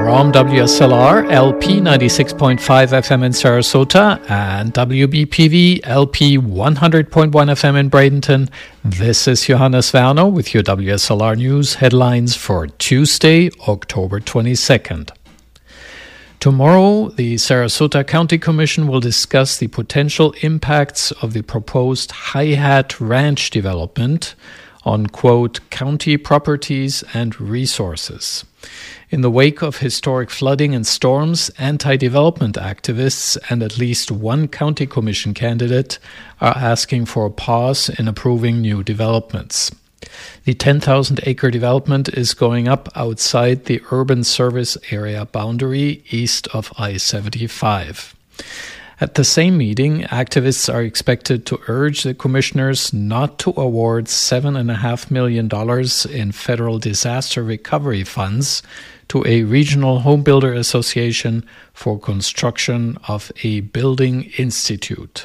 from WSLR LP 96.5 FM in Sarasota and WBPV LP 100.1 FM in Bradenton. This is Johannes Werner with your WSLR News headlines for Tuesday, October 22nd. Tomorrow, the Sarasota County Commission will discuss the potential impacts of the proposed High Hat Ranch development on, quote, county properties and resources. In the wake of historic flooding and storms, anti-development activists and at least one county commission candidate are asking for a pause in approving new developments. The 10,000-acre development is going up outside the urban service area boundary east of I-75. At the same meeting, activists are expected to urge the commissioners not to award $7.5 million in federal disaster recovery funds to a regional homebuilder association for construction of a building institute.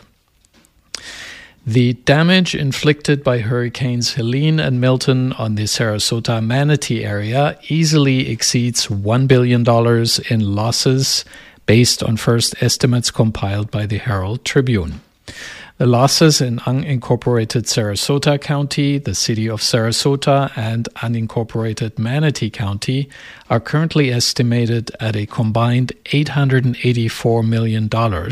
The damage inflicted by Hurricanes Helene and Milton on the Sarasota Manatee area easily exceeds $1 billion in losses based on first estimates compiled by the Herald Tribune. The losses in unincorporated Sarasota County, the city of Sarasota, and unincorporated Manatee County are currently estimated at a combined $884 million,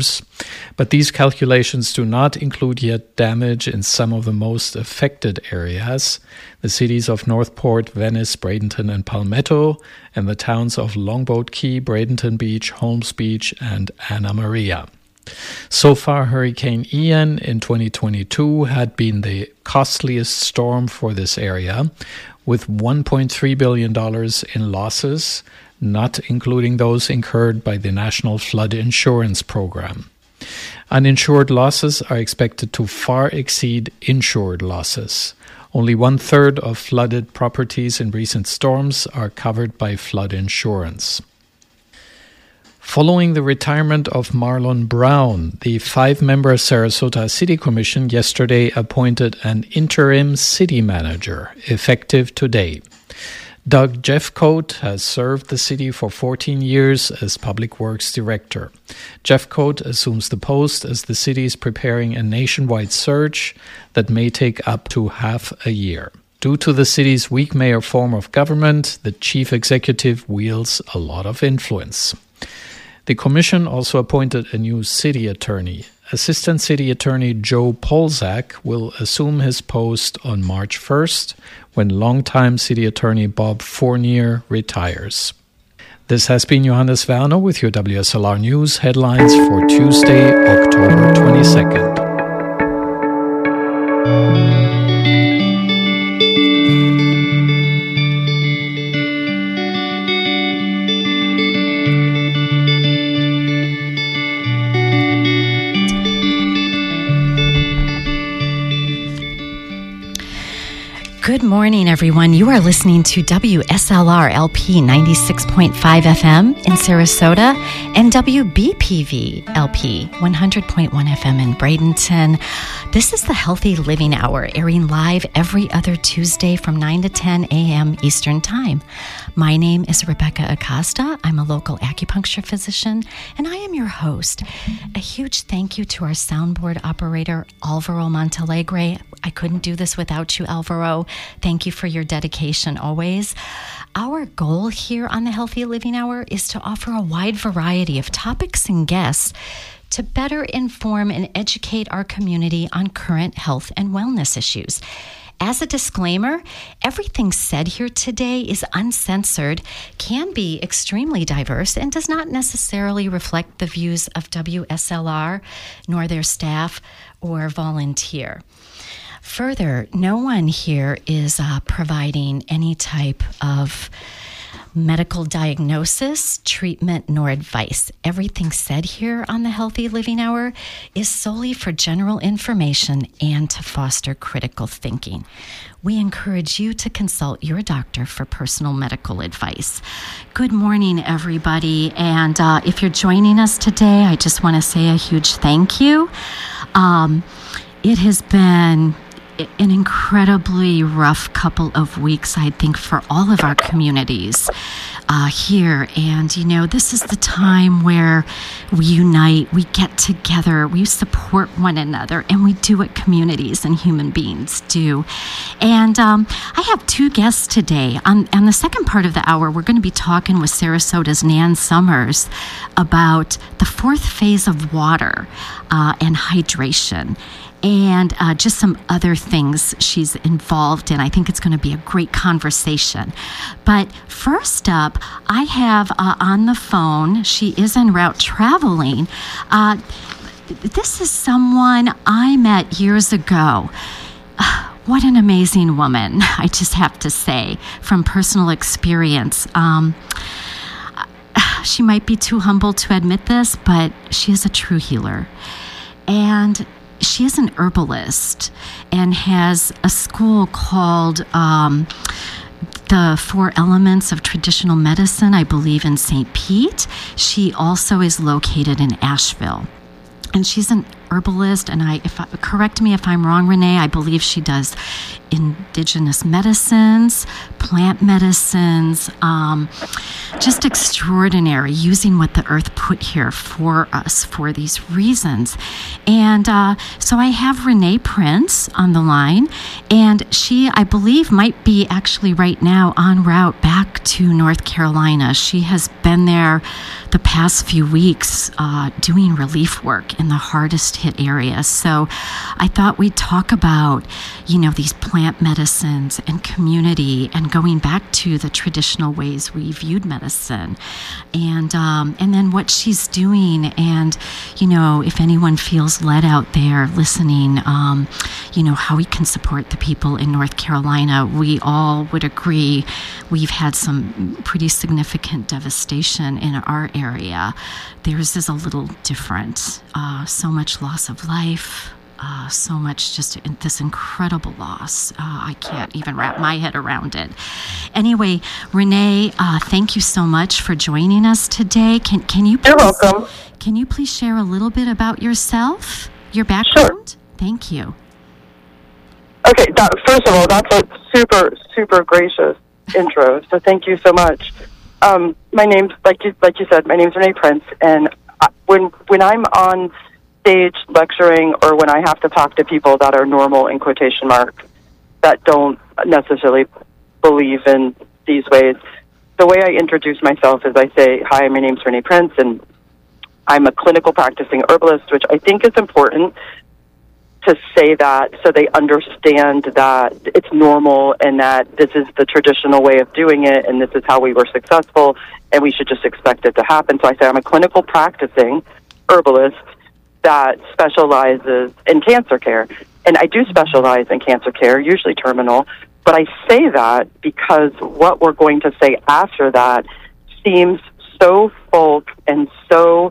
but these calculations do not include yet damage in some of the most affected areas, the cities of Northport, Venice, Bradenton, and Palmetto, and the towns of Longboat Key, Bradenton Beach, Holmes Beach, and Anna Maria. So far, Hurricane Ian in 2022 had been the costliest storm for this area, with $1.3 billion in losses, not including those incurred by the National Flood Insurance Program. Uninsured losses are expected to far exceed insured losses. Only 1/3 of flooded properties in recent storms are covered by flood insurance. Following the retirement of Marlon Brown, the 5-member Sarasota City Commission yesterday appointed an interim city manager, effective today. Doug Jeffcoat has served the city for 14 years as Public Works Director. Jeffcoat assumes the post as the city is preparing a nationwide search that may take up to half a year. Due to the city's weak mayor form of government, the chief executive wields a lot of influence. The commission also appointed a new city attorney. Assistant City Attorney Joe Polzak will assume his post on March 1st, when longtime City Attorney Bob Fournier retires. This has been Johannes Werner with your WSLR News headlines for Tuesday, October 22nd. Good morning, everyone. You are listening to WSLR LP 96.5 FM in Sarasota and WBPV LP 100.1 FM in Bradenton. This is the Healthy Living Hour, airing live every other Tuesday from 9 to 10 a.m. Eastern Time. My name is Rebecca Acosta. I'm a local acupuncture physician, and I am your host. A huge thank you to our soundboard operator, Alvaro Montalegre. I couldn't do this without you, Alvaro. Thank you for your dedication always. Our goal here on the Healthy Living Hour is to offer a wide variety of topics and guests to better inform and educate our community on current health and wellness issues. As a disclaimer, everything said here today is uncensored, can be extremely diverse, and does not necessarily reflect the views of WSLR, nor their staff or volunteer. Further, no one here is providing any type of medical diagnosis, treatment, nor advice. Everything said here on the Healthy Living Hour is solely for general information and to foster critical thinking. We encourage you to consult your doctor for personal medical advice. Good morning, everybody. And if you're joining us today, I just want to say a huge thank you. It has been an incredibly rough couple of weeks, I think, for all of our communities here. And, this is the time where we unite, we get together, we support one another, and we do what communities and human beings do. And I have two guests today. On the second part of the hour, we're going to be talking with Sarasota's Nan Summers about the fourth phase of water and hydration, and just some other things she's involved in. I think it's going to be a great conversation. But first up, I have on the phone, she is en route traveling. This is someone I met years ago. What an amazing woman, I just have to say, from personal experience. She might be too humble to admit this, but she is a true healer. And she is an herbalist and has a school called the Four Elements of Traditional Medicine, I believe, in St. Pete. She also is located in Asheville. And she's an herbalist, and correct me if I'm wrong, Renee, I believe she does indigenous medicines, plant medicines, just extraordinary, using what the earth put here for us for these reasons. And so I have Renee Prince on the line, and she, I believe, might be actually right now en route back to North Carolina. She has been there the past few weeks doing relief work in the hardest hit areas. So I thought we'd talk about, these plant medicines and community and going back to the traditional ways we viewed medicine, and then what she's doing, and if anyone feels led out there listening, how we can support the people in North Carolina. We all would agree we've had some pretty significant devastation in our area. Theirs is a little different. So much loss of life. So much just this incredible loss. I can't even wrap my head around it. Anyway, Renee, thank you so much for joining us today. Can you please, You're welcome. Can you please share a little bit about yourself, your background? Sure. Thank you. Okay, first of all, that's a super, super gracious intro, so thank you so much. My name's, like you said, my name's Renee Prince, and when I'm on stage lecturing, or when I have to talk to people that are normal, in quotation marks, that don't necessarily believe in these ways, the way I introduce myself is I say, hi, my name's Renee Prince, and I'm a clinical practicing herbalist, which I think is important to say that so they understand that it's normal and that this is the traditional way of doing it and this is how we were successful and we should just expect it to happen. So I say I'm a clinical practicing herbalist that specializes in cancer care. And I do specialize in cancer care, usually terminal, but I say that because what we're going to say after that seems so folk and so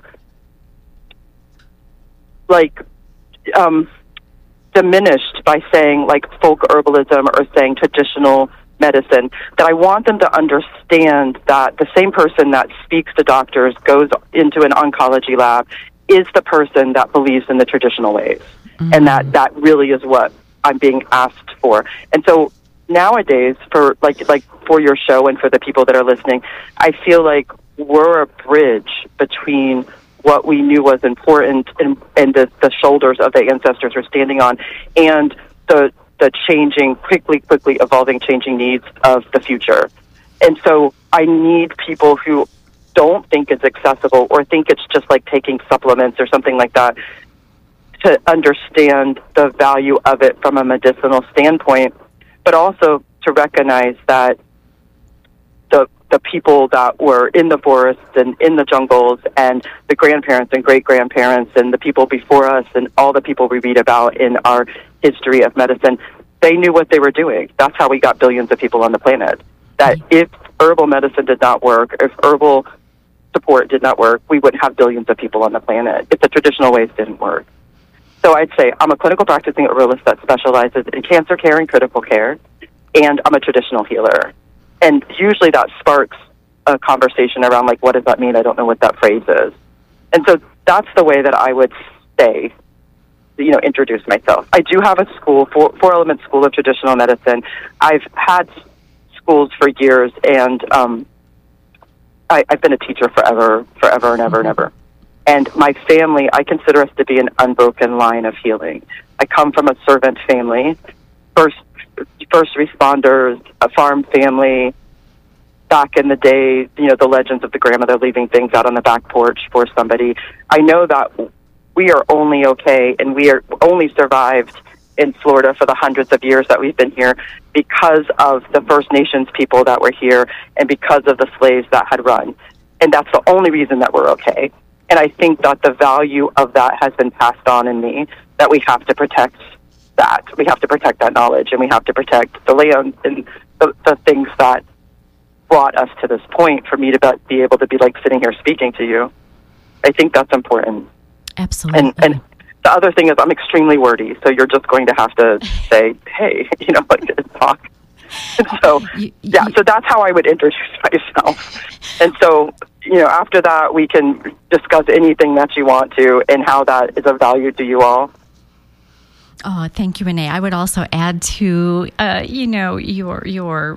diminished by saying folk herbalism or saying traditional medicine, that I want them to understand that the same person that speaks to doctors, goes into an oncology lab, is the person that believes in the traditional ways. Mm-hmm. And that really is what I'm being asked for. And so nowadays, for for your show and for the people that are listening, I feel like we're a bridge between what we knew was important and the shoulders of the ancestors were standing on, and the changing, quickly evolving, changing needs of the future. And so I need people who don't think it's accessible or think it's just like taking supplements or something like that to understand the value of it from a medicinal standpoint, but also to recognize that the people that were in the forests and in the jungles and the grandparents and great-grandparents and the people before us and all the people we read about in our history of medicine, they knew what they were doing. That's how we got billions of people on the planet. That if herbal medicine did not work, if herbal support did not work, we wouldn't have billions of people on the planet if the traditional ways didn't work. So I'd say I'm a clinical practicing herbalist that specializes in cancer care and critical care, and I'm a traditional healer. And usually that sparks a conversation around, what does that mean? I don't know what that phrase is. And so that's the way that I would say introduce myself. I do have a school, Four Element School of Traditional Medicine. I've had schools for years, and I've been a teacher forever and ever and ever. And my family, I consider us to be an unbroken line of healing. I come from a servant family, first responders, a farm family. Back in the day, the legends of the grandmother leaving things out on the back porch for somebody. I know that we are only okay, and we are only survived in Florida for the hundreds of years that we've been here because of the First Nations people that were here and because of the slaves that had run. And that's the only reason that we're okay. And I think that the value of that has been passed on in me, that we have to protect that. We have to protect that knowledge, and we have to protect the land and the things that brought us to this point for me to be able to be like sitting here speaking to you. I think that's important. Absolutely. And the other thing is I'm extremely wordy, so you're just going to have to say, hey, talk. So, so that's how I would introduce myself. And so, after that, we can discuss anything that you want to and how that is of value to you all. Oh, thank you, Renee. I would also add to, your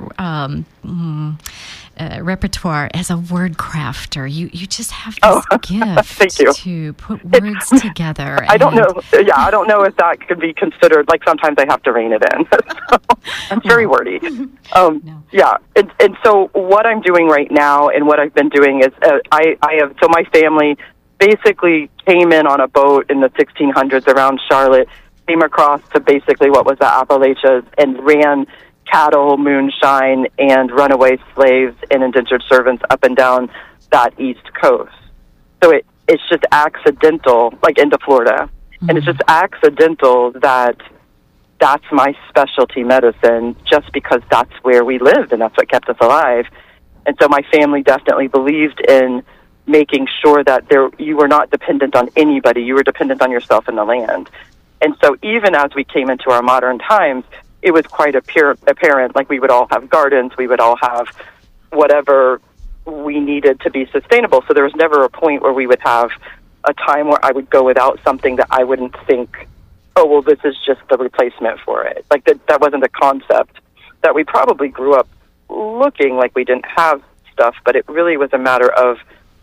repertoire as a word crafter. You just have this gift to put words together. I don't know. Yeah, I don't know if that could be considered, like sometimes I have to rein it in. So, I'm very wordy. No. Yeah. And so what I'm doing right now and what I've been doing is so my family basically came in on a boat in the 1600s around Charlotte, came across to basically what was the Appalachians and ran cattle, moonshine, and runaway slaves and indentured servants up and down that East Coast. So it's just accidental, like into Florida. Mm-hmm. And it's just accidental that that's my specialty medicine just because that's where we lived and that's what kept us alive. And so my family definitely believed in making sure that you were not dependent on anybody. You were dependent on yourself and the land. And so even as we came into our modern times, it was quite apparent, like we would all have gardens, we would all have whatever we needed to be sustainable. So there was never a point where we would have a time where I would go without something that I wouldn't think, oh, well, this is just the replacement for it. Like that wasn't a concept that we probably grew up looking like we didn't have stuff, but it really was a matter of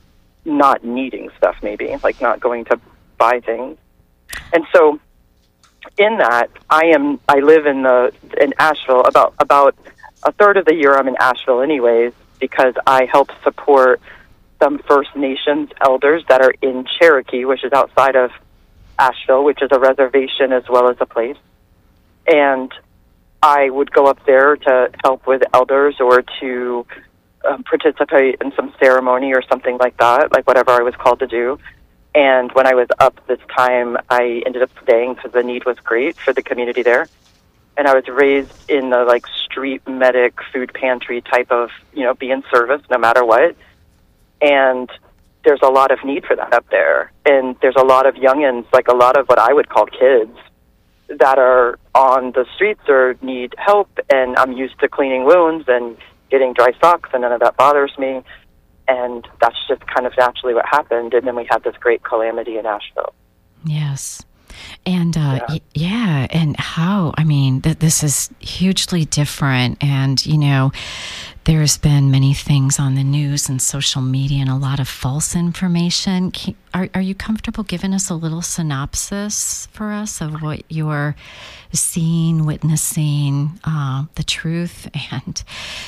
not needing stuff, maybe, like not going to buy things. And so in that, I live in Asheville. About a third of the year I'm in Asheville anyways, because I help support some First Nations elders that are in Cherokee, which is outside of Asheville, which is a reservation as well as a place. And I would go up there to help with elders or to participate in some ceremony or something like that, like whatever I was called to do. And when I was up this time, I ended up staying because the need was great for the community there. And I was raised in the street medic, food pantry type of, be in service no matter what. And there's a lot of need for that up there. And there's a lot of youngins, like a lot of what I would call kids, that are on the streets or need help. And I'm used to cleaning wounds and getting dry socks, and none of that bothers me. And that's just kind of naturally what happened. And then we had this great calamity in Asheville. Yes. And, and how, this is hugely different. And, there's been many things on the news and social media and a lot of false information. Are you comfortable giving us a little synopsis for us of what you're seeing, witnessing, the truth and,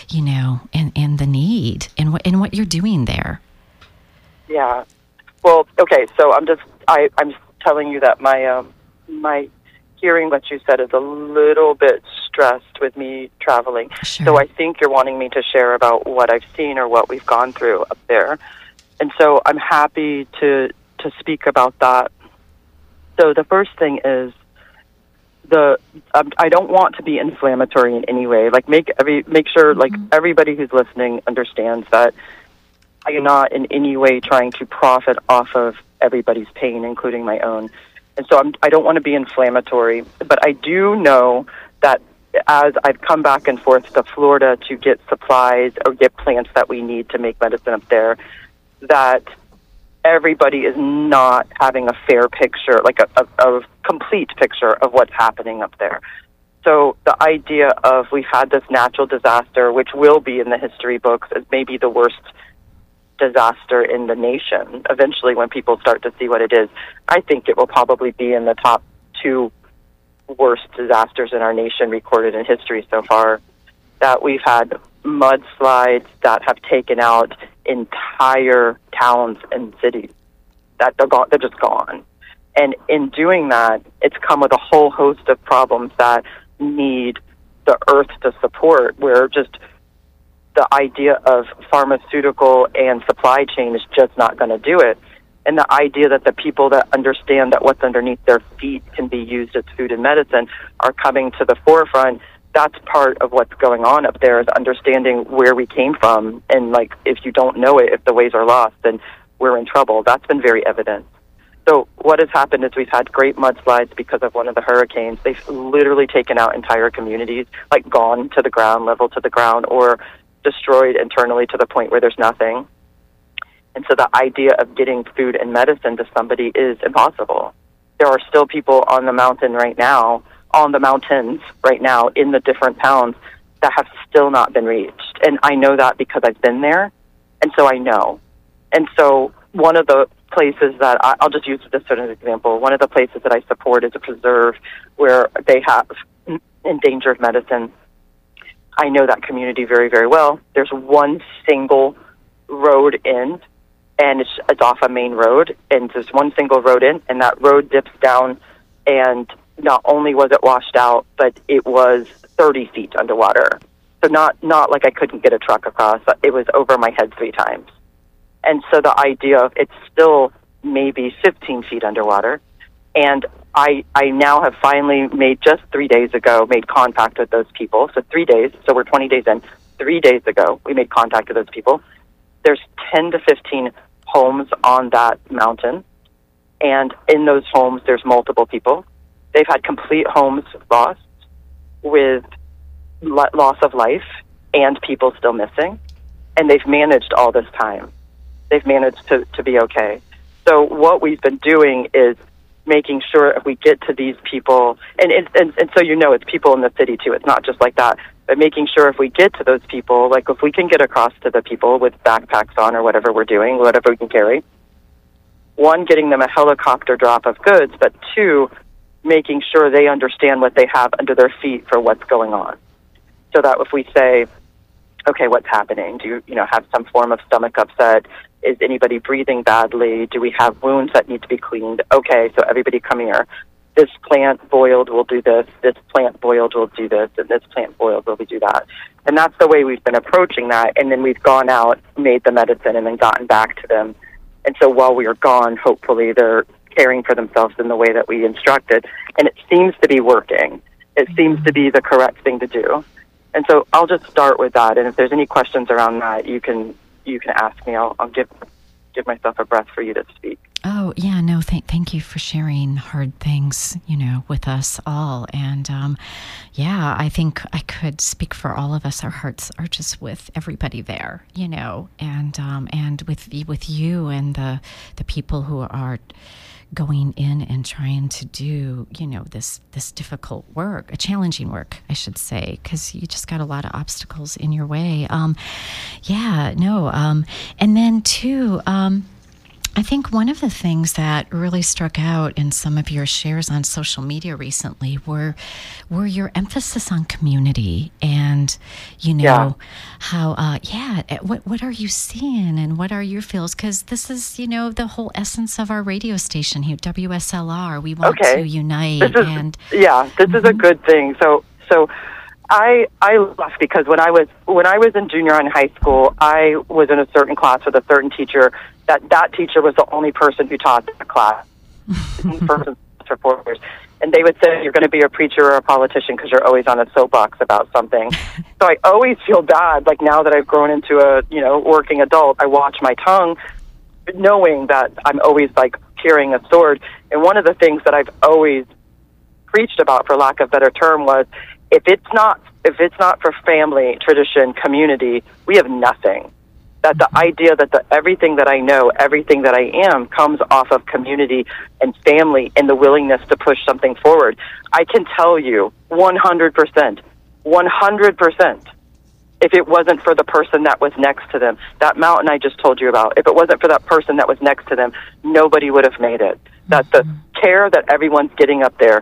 and the need and what you're doing there? Yeah. Well, okay. So I'm telling you that my hearing what you said is a little bit stressed with me traveling. Sure. So I think you're wanting me to share about what I've seen or what we've gone through up there. And so I'm happy to speak about that. So the first thing is I don't want to be inflammatory in any way. Like make sure like everybody who's listening understands that I am not in any way trying to profit off of everybody's pain, including my own. And so I don't want to be inflammatory, but I do know that as I've come back and forth to Florida to get supplies or get plants that we need to make medicine up there, that everybody is not having a fair picture, like a complete picture of what's happening up there. So the idea of we've had this natural disaster, which will be in the history books as maybe the worst disaster in the nation, eventually when people start to see what it is, I think it will probably be in the top 2 worst disasters in our nation recorded in history so far, that we've had mudslides that have taken out entire towns and cities, that they're just gone. And in doing that, it's come with a whole host of problems that need the earth to support, where just the idea of pharmaceutical and supply chain is just not going to do it. And the idea that the people that understand that what's underneath their feet can be used as food and medicine are coming to the forefront. That's part of what's going on up there, is understanding where we came from. And, like, if you don't know it, if the ways are lost, then we're in trouble. That's been very evident. So what has happened is we've had great mudslides because of one of the hurricanes. They've literally taken out entire communities, like gone to the ground, level to the ground, or destroyed internally to the point where there's nothing. And so the idea of getting food and medicine to somebody is impossible. There are still people on the mountain right now, on the mountains right now, in the different towns that have still not been reached. And I know that because I've been there, and so I know. And so one of the places that I'll just use this as an example. One of the places that I support is a preserve where they have endangered medicine. I know that community very, very well. There's one single road in, and it's off a main road, and there's one single road in, and that road dips down, and not only was it washed out, but it was 30 feet underwater. So not like I couldn't get a truck across. It was over my head 3 times. And so the idea of it's still maybe 15 feet underwater. And I now have finally just 3 days ago, made contact with those people. So 3 days, so we're 20 days in. 3 days ago, we made contact with those people. There's 10 to 15 homes on that mountain. And in those homes, there's multiple people. They've had complete homes lost with loss of life and people still missing. And they've managed all this time. They've managed to be okay. So what we've been doing is making sure if we get to these people, and so it's people in the city too, it's not just like that, but making sure if we get to those people, like if we can get across to the people with backpacks on or whatever we're doing, whatever we can carry, 1, getting them a helicopter drop of goods, but 2, making sure they understand what they have under their feet for what's going on. So that if we say, okay, what's happening? Do you have some form of stomach upset? Is anybody breathing badly? Do we have wounds that need to be cleaned? Okay, so everybody come here. This plant boiled will do this. This plant boiled will do this. And this plant boiled will do that. And that's the way we've been approaching that. And then we've gone out, made the medicine, and then gotten back to them. And so while we are gone, hopefully they're caring for themselves in the way that we instructed. And it seems to be working. It seems to be the correct thing to do. And so I'll just start with that. And if there's any questions around that, you can ask me. I'll give myself a breath for you to speak. Oh, yeah, no, thank you for sharing hard things, with us all. And, I think I could speak for all of us. Our hearts are just with everybody there, and with you and the people who are going in and trying to do, this difficult work, a challenging work, I should say, because you just got a lot of obstacles in your way. And then too, I think one of the things that really struck out in some of your shares on social media recently were your emphasis on community and, how, what are you seeing and what are your feels? Because this is, the whole essence of our radio station here, WSLR. We want to unite. This is a good thing. So I laugh because when I was in junior high in high school, I was in a certain class with a certain teacher. That teacher was the only person who taught that class for 4 years. And they would say, you're going to be a preacher or a politician because you're always on a soapbox about something. So I always feel bad, like now that I've grown into a, working adult, I watch my tongue knowing that I'm always like carrying a sword. And one of the things that I've always preached about, for lack of a better term, was if it's not for family, tradition, community, we have nothing. That the idea that everything that I know, everything that I am, comes off of community and family and the willingness to push something forward. I can tell you 100%, if it wasn't for the person that was next to them, that mountain I just told you about, if it wasn't for that person that was next to them, nobody would have made it. That the care that everyone's getting up there,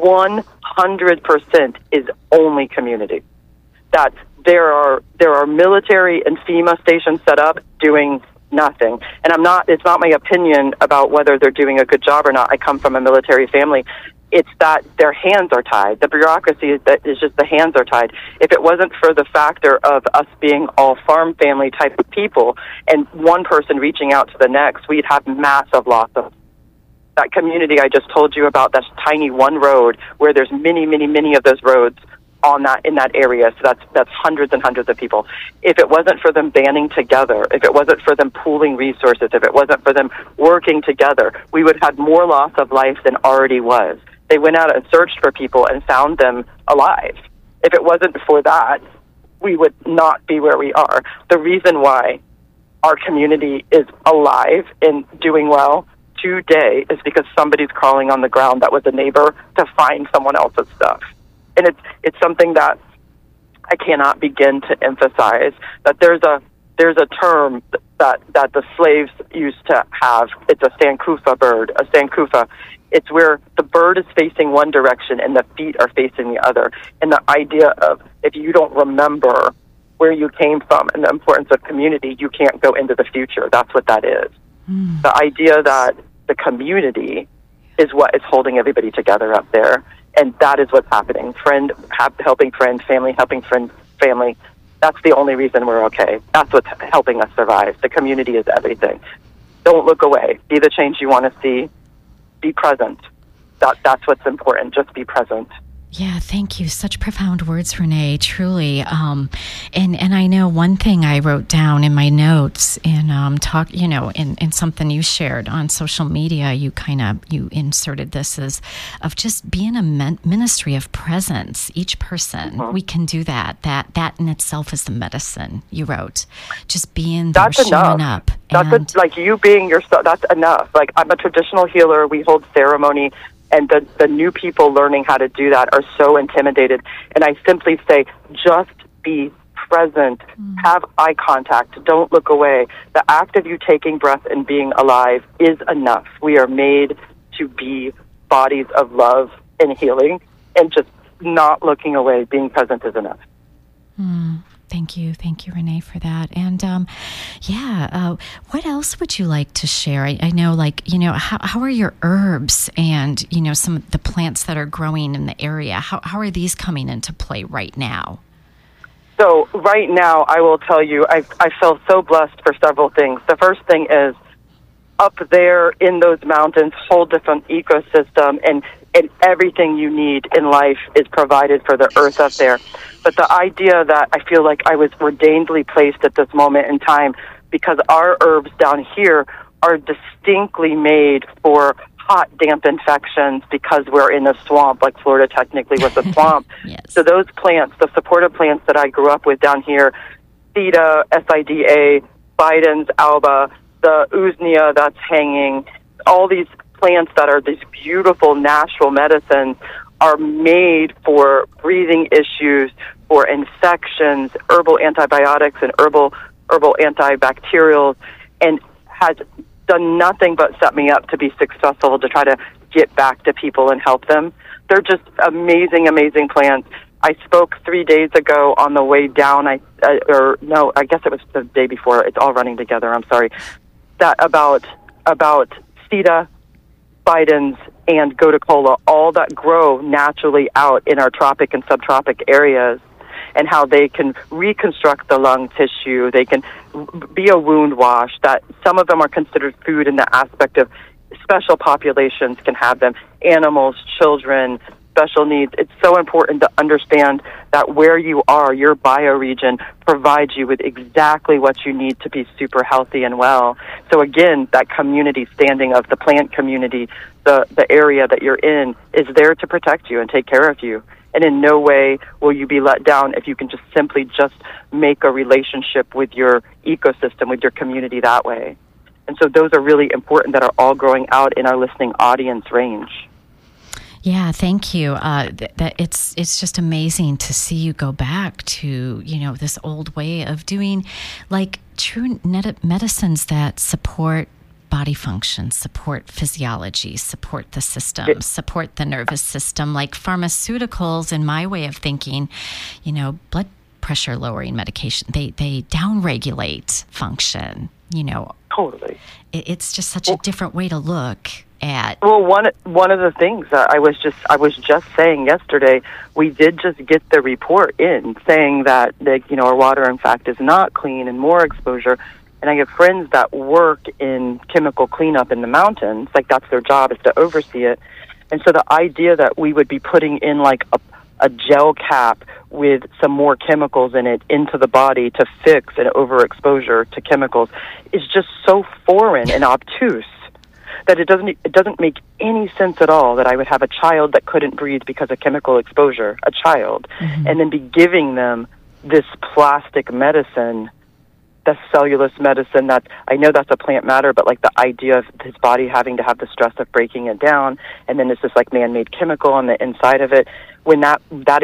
100% is only community. That there are military and FEMA stations set up doing nothing. And it's not my opinion about whether they're doing a good job or not. I come from a military family. It's that their hands are tied. The bureaucracy is just the hands are tied. If it wasn't for the factor of us being all farm family type of people and one person reaching out to the next, we'd have massive losses. That community I just told you about, that tiny one road where there's many, many, many of those roads in that area. So that's hundreds and hundreds of people. If it wasn't for them banding together, if it wasn't for them pooling resources, if it wasn't for them working together, we would have more loss of life than already was. They went out and searched for people and found them alive. If it wasn't for that, we would not be where we are. The reason why our community is alive and doing well today is because somebody's crawling on the ground that was a neighbor to find someone else's stuff. And it's something that I cannot begin to emphasize, that there's a term that the slaves used to have. It's a sankufa bird, a sankufa. It's where the bird is facing one direction and the feet are facing the other. And the idea of, if you don't remember where you came from and the importance of community, you can't go into the future. That's what that is. The idea that the community is what is holding everybody together up there. And that is what's happening. Friend helping friend, family helping friend, family. That's the only reason we're okay. That's what's helping us survive. The community is everything. Don't look away. Be the change you want to see. Be present. That's what's important. Just be present. Yeah, thank you. Such profound words, Renee, truly. And I know one thing I wrote down in my notes in in something you shared on social media, you inserted this as of just being a ministry of presence. Each person, we can do that. That in itself is the medicine, you wrote. Just being there, showing up. That's like you being yourself. That's enough. Like, I'm a traditional healer. We hold ceremony. And the new people learning how to do that are so intimidated. And I simply say, just be present. Have eye contact. Don't look away. The act of you taking breath and being alive is enough. We are made to be bodies of love and healing. And just not looking away, being present is enough. Thank you, Renee, for that. And what else would you like to share? I know, how are your herbs and some of the plants that are growing in the area? How are these coming into play right now? So right now, I will tell you, I feel so blessed for several things. The first thing is, up there in those mountains, whole different ecosystem, and everything you need in life is provided for the earth up there. But the idea that I feel like I was ordainedly placed at this moment in time, because our herbs down here are distinctly made for hot, damp infections, because we're in a swamp, like Florida technically was a swamp. Yes. So those plants, the supportive plants that I grew up with down here, Sida, SIDA, Biden's alba, the usnea that's hanging, all these plants that are these beautiful natural medicines are made for breathing issues, for infections, herbal antibiotics and herbal antibacterials, and has done nothing but set me up to be successful to try to get back to people and help them. They're just amazing, amazing plants. I spoke 3 days ago on the way down, I guess it was the day before. It's all running together, I'm sorry. That about Sida, Biden's, and Goticola, all that grow naturally out in our tropic and subtropic areas, and how they can reconstruct the lung tissue. They can be a wound wash, that some of them are considered food in the aspect of special populations can have them, animals, children, special needs. It's so important to understand that where you are, your bioregion provides you with exactly what you need to be super healthy and well. So again, that community standing of the plant community, the area that you're in, is there to protect you and take care of you. And in no way will you be let down if you can just simply just make a relationship with your ecosystem, with your community that way. And so those are really important that are all growing out in our listening audience range. Yeah, thank you. It's just amazing to see you go back to, this old way of doing like true medicines that support body function, support physiology, support the system, support the nervous system, like pharmaceuticals, in my way of thinking, blood pressure lowering medication, they downregulate function, Totally. It's just such a different way to look at. Well, one of the things that I was just saying yesterday, we did just get the report in saying that our water, in fact, is not clean and more exposure. And I have friends that work in chemical cleanup in the mountains, like that's their job, is to oversee it. And so the idea that we would be putting in like a gel cap with some more chemicals in it into the body to fix an overexposure to chemicals is just so foreign and obtuse that it doesn't make any sense at all that I would have a child that couldn't breathe because of chemical exposure, a child, and then be giving them this plastic medicine, the cellulose medicine that I know that's a plant matter, but like the idea of his body having to have the stress of breaking it down, and then it's this like man-made chemical on the inside of it, when that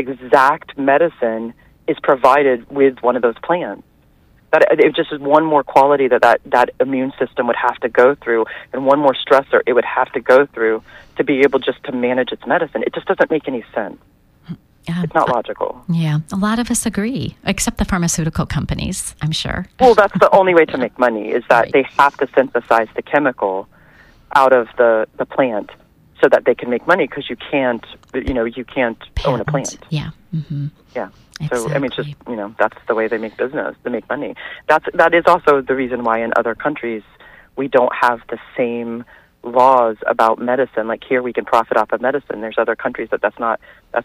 exact medicine is provided with one of those plants. That it just is one more quality that immune system would have to go through, and one more stressor it would have to go through to be able just to manage its medicine. It just doesn't make any sense. It's not logical. Yeah, a lot of us agree, except the pharmaceutical companies, I'm sure. Well, that's the only way to make money, is that they have to synthesize the chemical out of the plant so that they can make money, because you can't own a plant. Yeah. Mm-hmm. Yeah. Exactly. So, I mean, just, that's the way they make business, they make money. That is also the reason why in other countries we don't have the same laws about medicine. Like here we can profit off of medicine. There's other countries that's not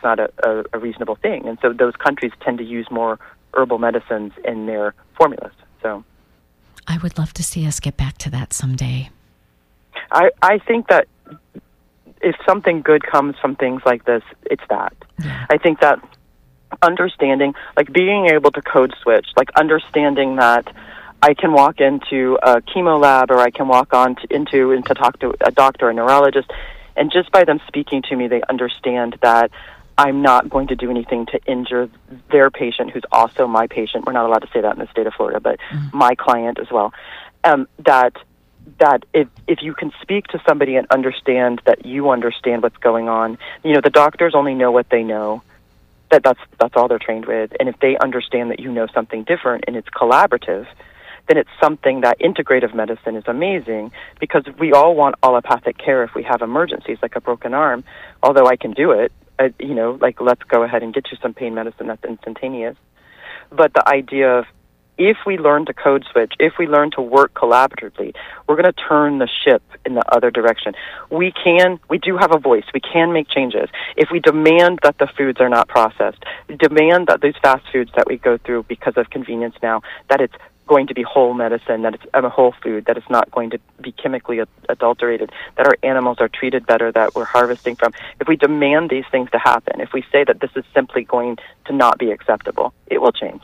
a reasonable thing. And so those countries tend to use more herbal medicines in their formulas. So I would love to see us get back to that someday. I think that if something good comes from things like this, it's that. Yeah. I think that understanding, like being able to code switch, like understanding that I can walk into a chemo lab, or I can walk on to talk to a doctor, a neurologist, and just by them speaking to me, they understand that I'm not going to do anything to injure their patient, who's also my patient. We're not allowed to say that in the state of Florida, but my client as well. That if you can speak to somebody and understand that you understand what's going on, the doctors only know what they know. That's all they're trained with. And if they understand that you know something different and it's collaborative, then it's something that integrative medicine is amazing, because we all want allopathic care if we have emergencies, like a broken arm. Although I can do it, like let's go ahead and get you some pain medicine that's instantaneous. But the idea of, if we learn to code switch, if we learn to work collaboratively, we're going to turn the ship in the other direction. We do have a voice. We can make changes. If we demand that the foods are not processed, demand that these fast foods that we go through because of convenience now, that it's going to be whole medicine, that it's a whole food, that it's not going to be chemically adulterated, that our animals are treated better, that we're harvesting from. If we demand these things to happen, if we say that this is simply going to not be acceptable, it will change.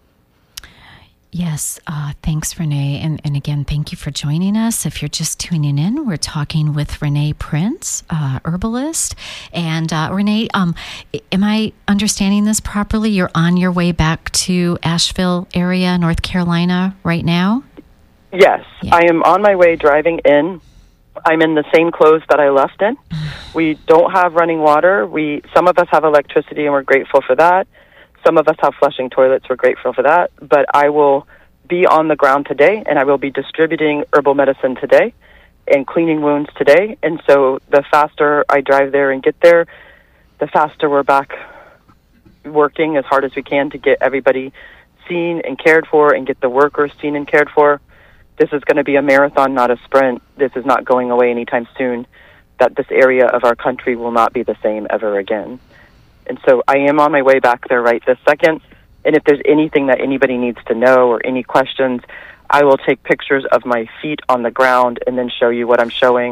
Yes, thanks, Renee. And again, thank you for joining us. If you're just tuning in, we're talking with Renee Prince, herbalist. And Renee, am I understanding this properly? You're on your way back to Asheville area, North Carolina right now? Yes, yeah. I am on my way driving in. I'm in the same clothes that I left in. We don't have running water. Some of us have electricity, and we're grateful for that. Some of us have flushing toilets. We're grateful for that. But I will be on the ground today, and I will be distributing herbal medicine today and cleaning wounds today. And so the faster I drive there and get there, the faster we're back working as hard as we can to get everybody seen and cared for and get the workers seen and cared for. This is going to be a marathon, not a sprint. This is not going away anytime soon. That this area of our country will not be the same ever again. And so I am on my way back there right this second. And if there's anything that anybody needs to know or any questions, I will take pictures of my feet on the ground and then show you what I'm showing.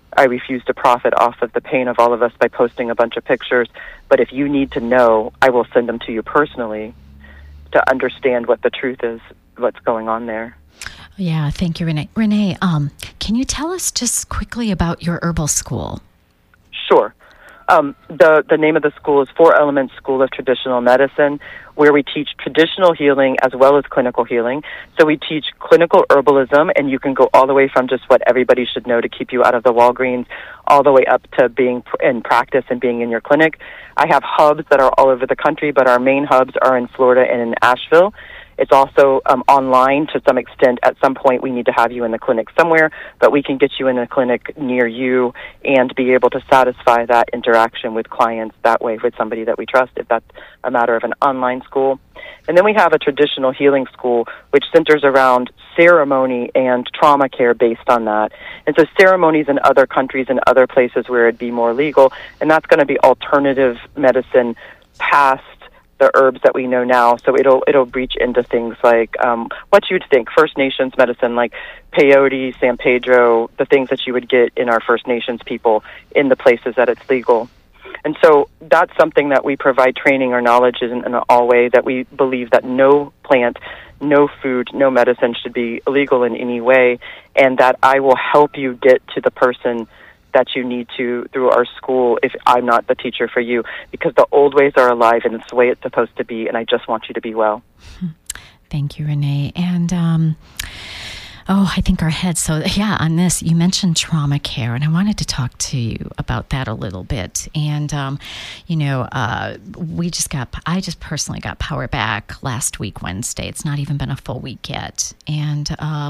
I refuse to profit off of the pain of all of us by posting a bunch of pictures. But if you need to know, I will send them to you personally to understand what the truth is, what's going on there. Yeah, thank you, Renee. Renee, can you tell us just quickly about your herbal school? Sure. The name of the school is 4 Elements School of Traditional Medicine, where we teach traditional healing as well as clinical healing. So we teach clinical herbalism, and you can go all the way from just what everybody should know to keep you out of the Walgreens, all the way up to being in practice and being in your clinic. I have hubs that are all over the country, but our main hubs are in Florida and in Asheville. It's also online to some extent. At some point, we need to have you in the clinic somewhere, but we can get you in a clinic near you and be able to satisfy that interaction with clients that way with somebody that we trust, if that's a matter of an online school. And then we have a traditional healing school, which centers around ceremony and trauma care based on that. And so ceremonies in other countries and other places where it'd be more legal, and that's going to be alternative medicine past the herbs that we know now. So it'll reach into things like what you'd think First Nations medicine, like peyote, San Pedro, the things that you would get in our First Nations people in the places that it's legal. And so that's something that we provide training or knowledge in all way, that we believe that no plant, no food, no medicine should be illegal in any way, and that I will help you get to the person that you need to through our school if I'm not the teacher for you, because the old ways are alive and it's the way it's supposed to be, and I just want you to be well. Thank you, Renee. And I think our heads. So yeah, on this, you mentioned trauma care, and I wanted to talk to you about that a little bit. And, I just personally got Power Back last week, Wednesday. It's not even been a full week yet. And,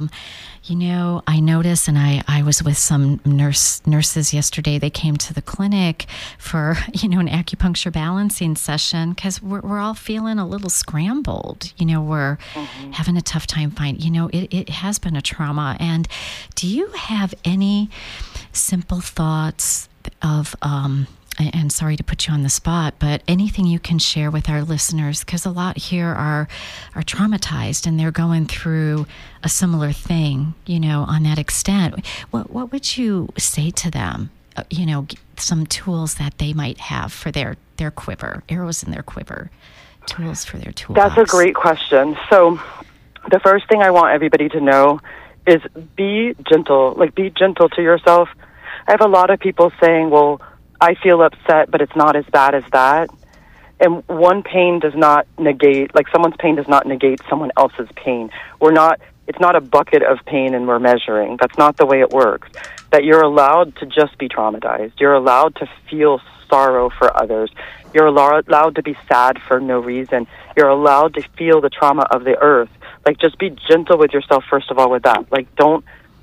I noticed, and I was with some nurses yesterday. They came to the clinic for, an acupuncture balancing session, because we're all feeling a little scrambled. We're having a tough time finding, it has been a trauma. And do you have any simple thoughts of, and sorry to put you on the spot, but anything you can share with our listeners, because a lot here are traumatized and they're going through a similar thing, on that extent. What would you say to them, some tools that they might have for their quiver, arrows in their quiver, tools for their toolbox? That's a great question. So the first thing I want everybody to know is be gentle. Be gentle to yourself. I have a lot of people saying, well, I feel upset, but it's not as bad as that. And one pain does not negate, someone's pain does not negate someone else's pain. It's not a bucket of pain and we're measuring. That's not the way it works. That you're allowed to just be traumatized. You're allowed to feel sorrow for others. You're allowed to be sad for no reason. You're allowed to feel the trauma of the earth. Just be gentle with yourself, first of all, with that. Don't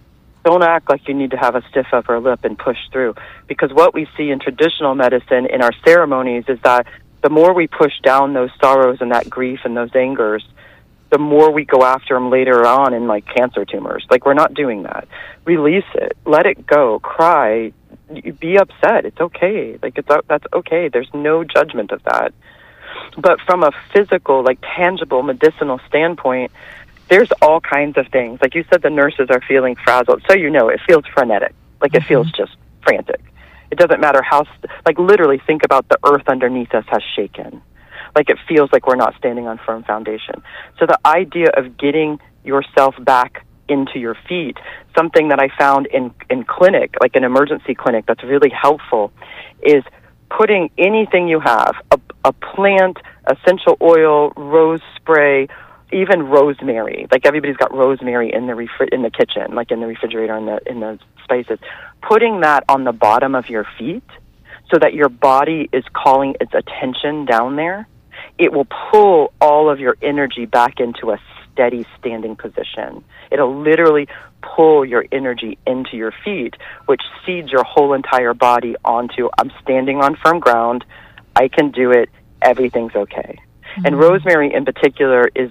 act like you need to have a stiff upper lip and push through. Because what we see in traditional medicine, in our ceremonies, is that the more we push down those sorrows and that grief and those angers, the more we go after them later on in, cancer tumors. We're not doing that. Release it. Let it go. Cry. Be upset. It's okay. That's okay. There's no judgment of that. But from a physical, tangible, medicinal standpoint, there's all kinds of things. Like you said, the nurses are feeling frazzled. So it feels frenetic. It feels just frantic. It doesn't matter how, literally think about the earth underneath us has shaken. It feels like we're not standing on firm foundation. So the idea of getting yourself back into your feet, something that I found in clinic, an emergency clinic, that's really helpful, is putting anything you have, a plant, essential oil, rose spray, even rosemary. Everybody's got rosemary in the kitchen, in the refrigerator, in the spices. Putting that on the bottom of your feet so that your body is calling its attention down there. It will pull all of your energy back into a steady standing position. It'll literally pull your energy into your feet, which seeds your whole entire body onto, I'm standing on firm ground, I can do it, everything's okay. Mm-hmm. And rosemary in particular is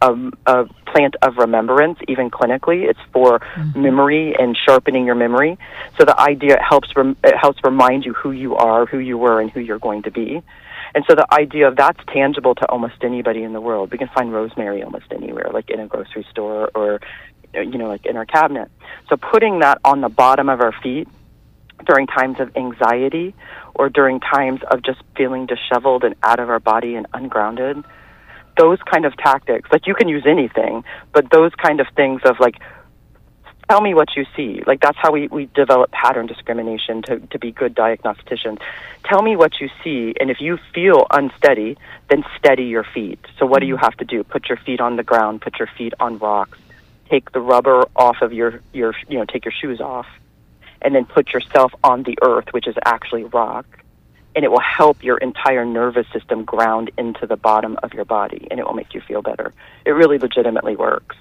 a plant of remembrance, even clinically. It's for memory and sharpening your memory. So the idea, it helps remind you who you are, who you were, and who you're going to be. And so the idea of that's tangible to almost anybody in the world. We can find rosemary almost anywhere, in a grocery store or, in our cabinet. So putting that on the bottom of our feet during times of anxiety or during times of just feeling disheveled and out of our body and ungrounded. Those kind of tactics, like you can use anything, but those kind of things of like, tell me what you see. Like that's how we develop pattern discrimination to be good diagnosticians. Tell me what you see, and if you feel unsteady, then steady your feet. So what do you have to do? Put your feet on the ground, put your feet on rocks, take the rubber off of your take your shoes off, and then put yourself on the earth, which is actually rock. And it will help your entire nervous system ground into the bottom of your body, and it will make you feel better. It really legitimately works.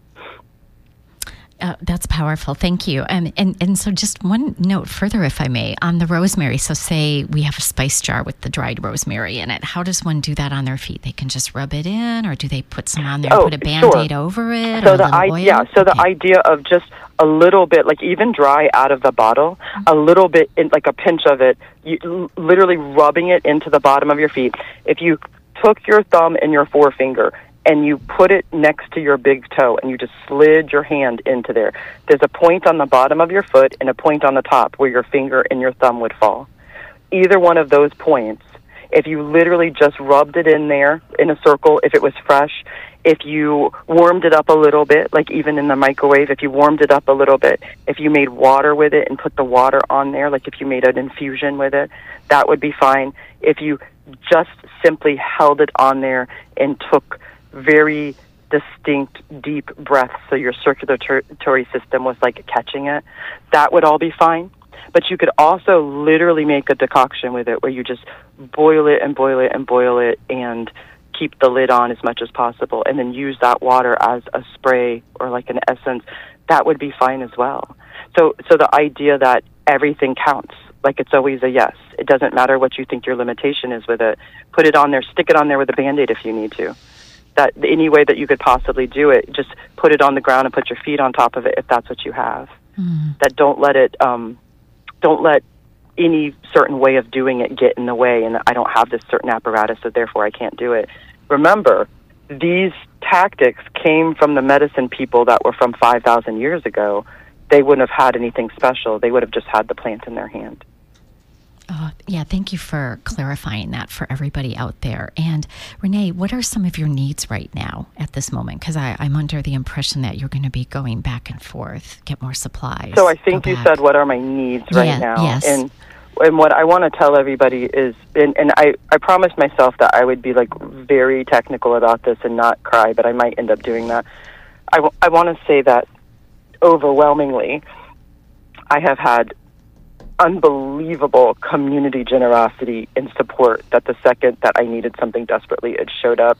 That's powerful. Thank you. And so just one note further, if I may, on the rosemary. So say we have a spice jar with the dried rosemary in it. How does one do that on their feet? They can just rub it in, or do they put some on there and put a Band-Aid over it? So the idea of just a little bit, like even dry out of the bottle, a little bit, like a pinch of it, literally rubbing it into the bottom of your feet. If you took your thumb and your forefinger and you put it next to your big toe and you just slid your hand into there, there's a point on the bottom of your foot and a point on the top where your finger and your thumb would fall. Either one of those points, if you literally just rubbed it in there in a circle, if it was fresh, if you warmed it up a little bit, like even in the microwave, if you warmed it up a little bit, if you made water with it and put the water on there, like if you made an infusion with it, that would be fine. If you just simply held it on there and took very distinct, deep breaths, so your circulatory system was like catching it, that would all be fine. But you could also literally make a decoction with it where you just boil it and boil it and boil it and keep the lid on as much as possible, and then use that water as a spray or like an essence. That would be fine as well. So the idea that everything counts, like it's always a yes. It doesn't matter what you think your limitation is with it. Put it on there, stick it on there with a Band-Aid if you need to. That any way that you could possibly do it, just put it on the ground and put your feet on top of it if that's what you have. That don't let any certain way of doing it get in the way, and I don't have this certain apparatus, so therefore I can't do it. Remember, these tactics came from the medicine people that were from 5,000 years ago. They wouldn't have had anything special. They would have just had the plant in their hand. Yeah, thank you for clarifying that for everybody out there. And Renee, what are some of your needs right now at this moment? Because I'm under the impression that you're going to be going back and forth, get more supplies. So I think you said, what are my needs right now? Yes. And what I want to tell everybody is, and I promised myself that I would be like very technical about this and not cry, but I might end up doing that. I want to say that overwhelmingly, I have had unbelievable community generosity and support that the second that I needed something desperately, it showed up.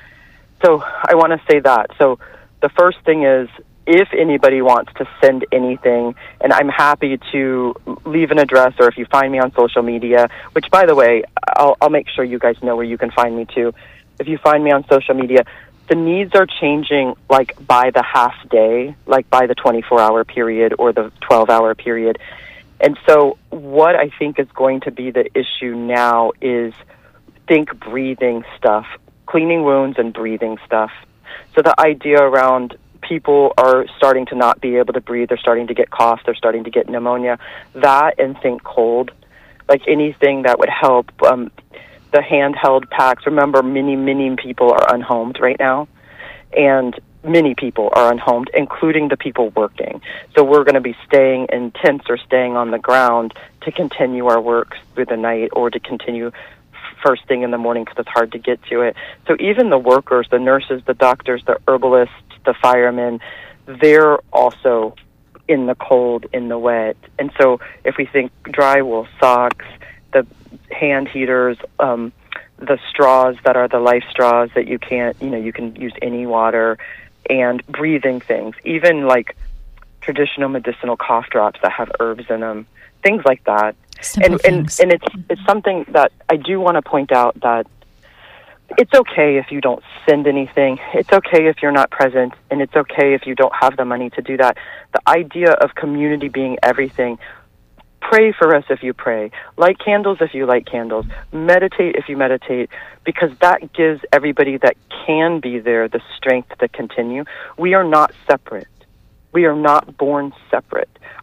So I want to say that. So the first thing is, if anybody wants to send anything, and I'm happy to leave an address, or if you find me on social media, which, by the way, I'll make sure you guys know where you can find me too. If you find me on social media, the needs are changing like by the half day, like by the 24-hour period or the 12-hour period. And so what I think is going to be the issue now is think breathing stuff, cleaning wounds and breathing stuff. So the idea around people are starting to not be able to breathe, they're starting to get cough, they're starting to get pneumonia, that, and think cold, like anything that would help. The handheld packs, remember many people are unhomed right now, and many people are unhomed, including the people working. So we're going to be staying in tents or staying on the ground to continue our work through the night, or to continue first thing in the morning because it's hard to get to it. So even the workers, the nurses, the doctors, the herbalists, the firemen, they're also in the cold, in the wet. And so if we think drywall, socks, the hand heaters, the straws that are the life straws that you can't, you can use any water, and breathing things, even like traditional medicinal cough drops that have herbs in them, things like that. And it's something that I do want to point out, that it's okay if you don't send anything. It's okay if you're not present, and it's okay if you don't have the money to do that. The idea of community being everything. Pray for us if you pray. Light candles if you light candles. Meditate if you meditate, because that gives everybody that can be there the strength to continue. We are not separate. We are not born separate.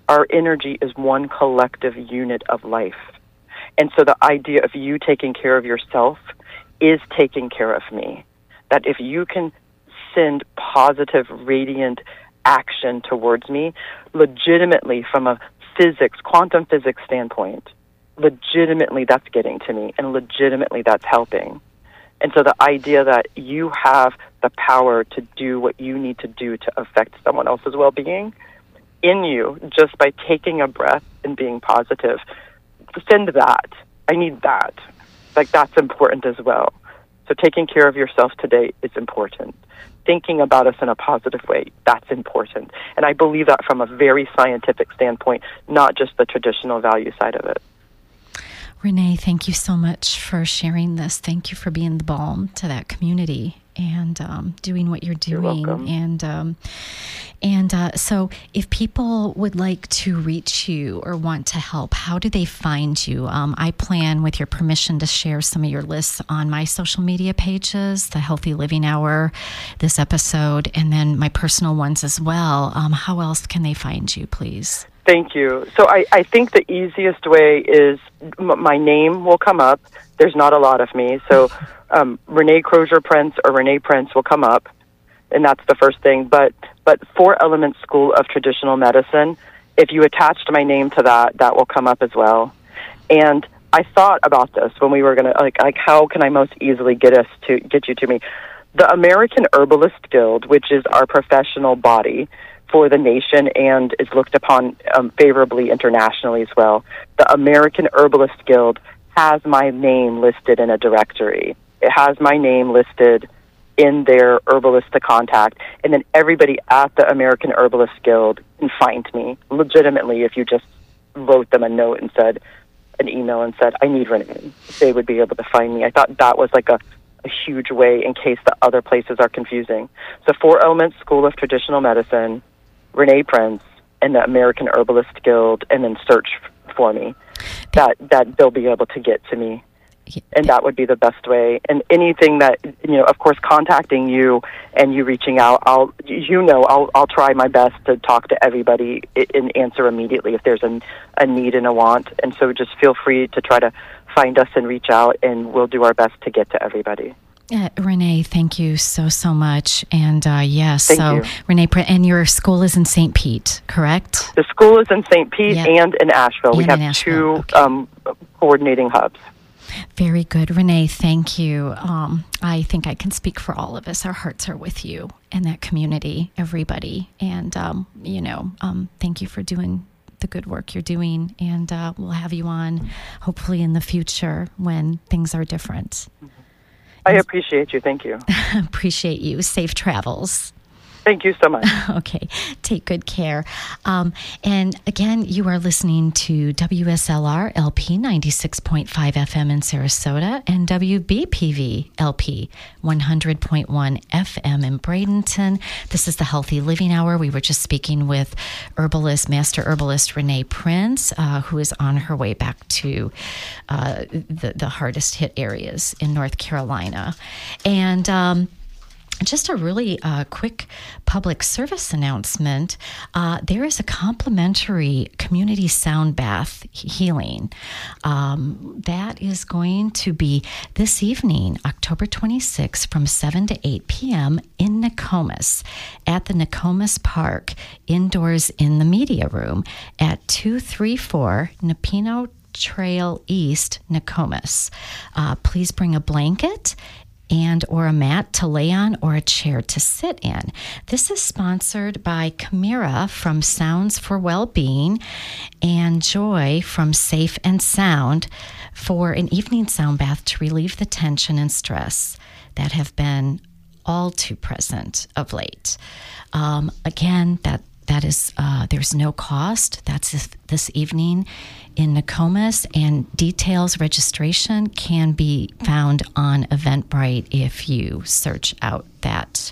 Our energy is one collective unit of life. And so the idea of you taking care of yourself is taking care of me. That if you can send positive, radiant action towards me, legitimately from a quantum physics standpoint, legitimately that's getting to me, and legitimately that's helping. And so the idea that you have the power to do what you need to do to affect someone else's well-being in you just by taking a breath and being positive, send that. I need that. Like, that's important as well. So taking care of yourself today is important. Thinking about us in a positive way, that's important. And I believe that from a very scientific standpoint, not just the traditional value side of it. Renee, thank you so much for sharing this. Thank you for being the balm to that community and doing what you're doing. You're welcome. And so if people would like to reach you or want to help, how do they find you? I plan, with your permission, to share some of your lists on my social media pages, the Healthy Living Hour, this episode, and then my personal ones as well. How else can they find you, please? Thank you. So I think the easiest way is my name will come up. There's not a lot of me. So Renee Crozier Prince or Renee Prince will come up, and that's the first thing. But 4 Elements School of Traditional Medicine, if you attached my name to that, that will come up as well. And I thought about this when we were going to, like how can I most easily get you to me? The American Herbalist Guild, which is our professional body for the nation and is looked upon favorably internationally as well. The American Herbalist Guild has my name listed in a directory. It has my name listed in their herbalist to contact, and then everybody at the American Herbalist Guild can find me legitimately. If you just wrote them a note and said, an email and said, I need Renee, they would be able to find me. I thought that was like a huge way in case the other places are confusing. So 4 Elements School of Traditional Medicine, Renee Prince, and the American Herbalist Guild, and then search for me. That they'll be able to get to me. And that would be the best way. And anything that, of course, contacting you and you reaching out, I'll try my best to talk to everybody and answer immediately if there's a need and a want. And so just feel free to try to find us and reach out, and we'll do our best to get to everybody. Renee, thank you so much. And yes, thank you. Renee, and your school is in St. Pete, correct? The school is in St. Pete and in Asheville. We have 2 coordinating hubs. Very good. Renee, thank you. I think I can speak for all of us. Our hearts are with you and that community, everybody. And, thank you for doing the good work you're doing. And we'll have you on hopefully in the future when things are different. I appreciate you. Thank you. Appreciate you. Safe travels. Thank you so much. Okay. Take good care. And again, you are listening to WSLR LP 96.5 FM in Sarasota and WBPV LP 100.1 FM in Bradenton. This is the Healthy Living Hour. We were just speaking with master herbalist Renee Prince, who is on her way back to the hardest hit areas in North Carolina. And just a really quick public service announcement. There is a complimentary community sound bath healing. That is going to be this evening, October 26th, from 7 to 8 p.m. in Nokomis at the Nokomis Park, indoors in the media room at 234 Napino Trail East, Nokomis. Please bring a blanket or a mat to lay on or a chair to sit in. This is sponsored by Chimera from Sounds for Wellbeing and Joy from Safe and Sound for an evening sound bath to relieve the tension and stress that have been all too present of late. Again, that is there's no cost. That's this evening in Nokomis, and details, registration can be found on Eventbrite if you search out that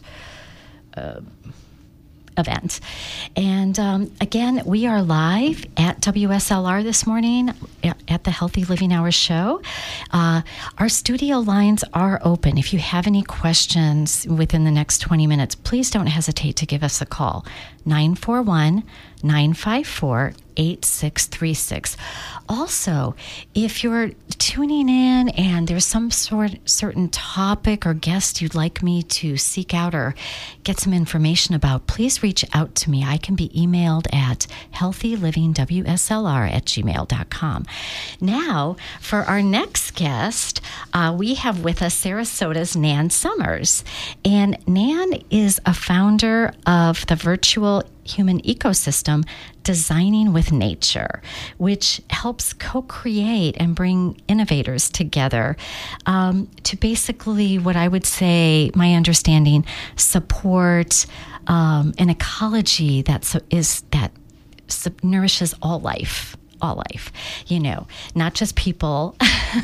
event. And again, we are live at WSLR this morning at the Healthy Living Hour show. Our studio lines are open. If you have any questions within the next 20 minutes, please don't hesitate to give us a call. 941-954-8636. Also, if you're tuning in and there's some certain topic or guest you'd like me to seek out or get some information about, please reach out to me. I can be emailed at healthylivingwslr@gmail.com. Now, for our next guest, we have with us Sarasota's Nan Summers. And Nan is a founder of the virtual human ecosystem Designing with Nature, which helps co-create and bring innovators together to basically, what I would say, my understanding, support an ecology that nourishes all life, not just people,